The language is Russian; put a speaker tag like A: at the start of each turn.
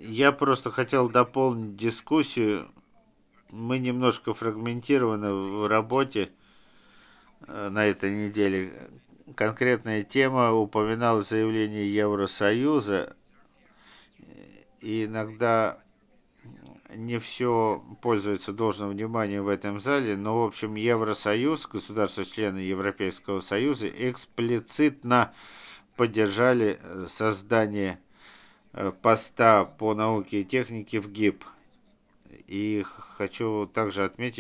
A: Я просто хотел дополнить дискуссию. Мы немножко фрагментированы в работе на этой неделе. Конкретная тема упоминалась заявление Евросоюза, и иногда не все пользуется должным вниманием в этом зале, но, в общем, Евросоюз, государства-члены Европейского Союза эксплицитно поддержали создание поста по науке и технике в ГИБ. И хочу также отметить,